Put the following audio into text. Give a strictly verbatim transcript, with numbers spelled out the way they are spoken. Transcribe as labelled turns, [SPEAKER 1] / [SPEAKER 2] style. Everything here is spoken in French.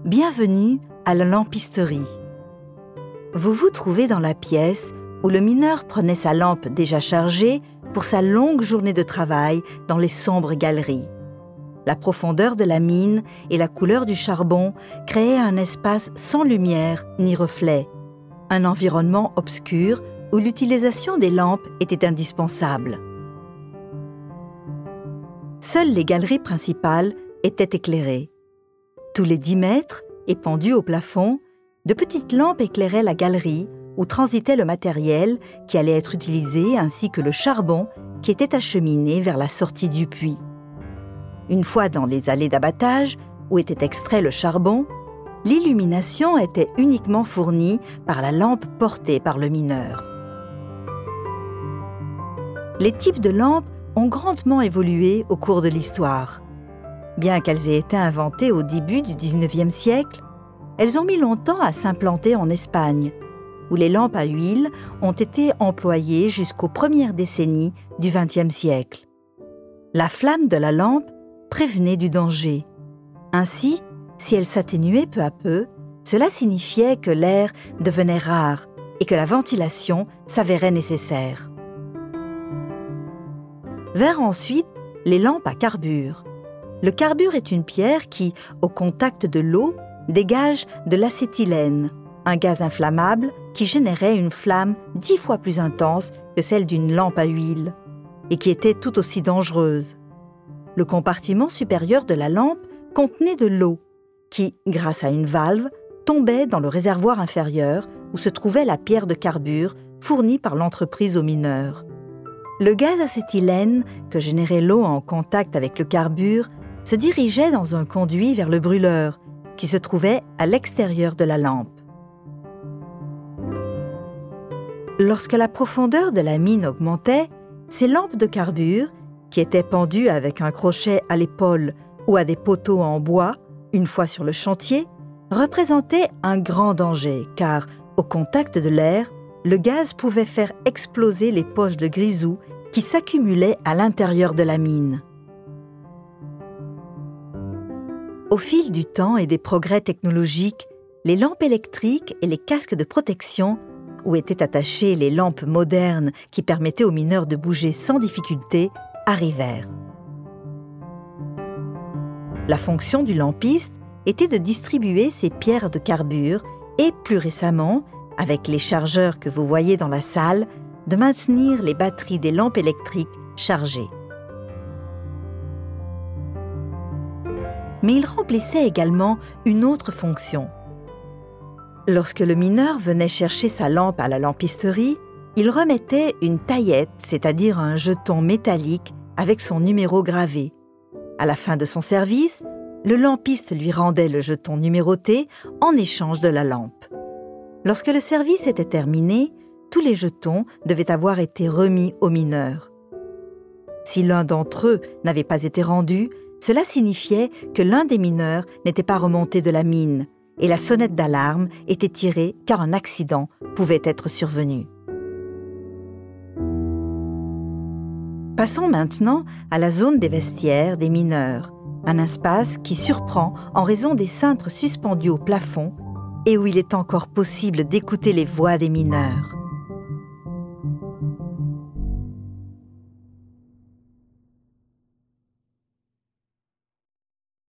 [SPEAKER 1] Bienvenue à la lampisterie. Vous vous trouvez dans la pièce où le mineur prenait sa lampe déjà chargée pour sa longue journée de travail dans les sombres galeries. La profondeur de la mine et la couleur du charbon créaient un espace sans lumière ni reflet, un environnement obscur où l'utilisation des lampes était indispensable. Seules les galeries principales étaient éclairées. Tous les dix mètres, et pendues au plafond, de petites lampes éclairaient la galerie où transitait le matériel qui allait être utilisé ainsi que le charbon qui était acheminé vers la sortie du puits. Une fois dans les allées d'abattage où était extrait le charbon, l'illumination était uniquement fournie par la lampe portée par le mineur. Les types de lampes ont grandement évolué au cours de l'histoire. Bien qu'elles aient été inventées au début du dix-neuvième siècle, elles ont mis longtemps à s'implanter en Espagne, où les lampes à huile ont été employées jusqu'aux premières décennies du vingtième siècle. La flamme de la lampe prévenait du danger. Ainsi, si elle s'atténuait peu à peu, cela signifiait que l'air devenait rare et que la ventilation s'avérait nécessaire. Vinrent ensuite les lampes à carbure. Le carbure est une pierre qui, au contact de l'eau, dégage de l'acétylène, un gaz inflammable qui générait une flamme dix fois plus intense que celle d'une lampe à huile et qui était tout aussi dangereuse. Le compartiment supérieur de la lampe contenait de l'eau qui, grâce à une valve, tombait dans le réservoir inférieur où se trouvait la pierre de carbure fournie par l'entreprise aux mineurs. Le gaz acétylène que générait l'eau en contact avec le carbure se dirigeait dans un conduit vers le brûleur, qui se trouvait à l'extérieur de la lampe. Lorsque la profondeur de la mine augmentait, ces lampes de carbure, qui étaient pendues avec un crochet à l'épaule ou à des poteaux en bois, une fois sur le chantier, représentaient un grand danger, car, au contact de l'air, le gaz pouvait faire exploser les poches de grisou qui s'accumulaient à l'intérieur de la mine. Au fil du temps et des progrès technologiques, les lampes électriques et les casques de protection, où étaient attachées les lampes modernes qui permettaient aux mineurs de bouger sans difficulté, arrivèrent. La fonction du lampiste était de distribuer ces pierres de carbure et, plus récemment, avec les chargeurs que vous voyez dans la salle, de maintenir les batteries des lampes électriques chargées. Mais il remplissait également une autre fonction. Lorsque le mineur venait chercher sa lampe à la lampisterie, il remettait une taillette, c'est-à-dire un jeton métallique avec son numéro gravé. À la fin de son service, le lampiste lui rendait le jeton numéroté en échange de la lampe. Lorsque le service était terminé, tous les jetons devaient avoir été remis au mineur. Si l'un d'entre eux n'avait pas été rendu, cela signifiait que l'un des mineurs n'était pas remonté de la mine et la sonnette d'alarme était tirée car un accident pouvait être survenu. Passons maintenant à la zone des vestiaires des mineurs, un espace qui surprend en raison des cintres suspendus au plafond et où il est encore possible d'écouter les voix des mineurs.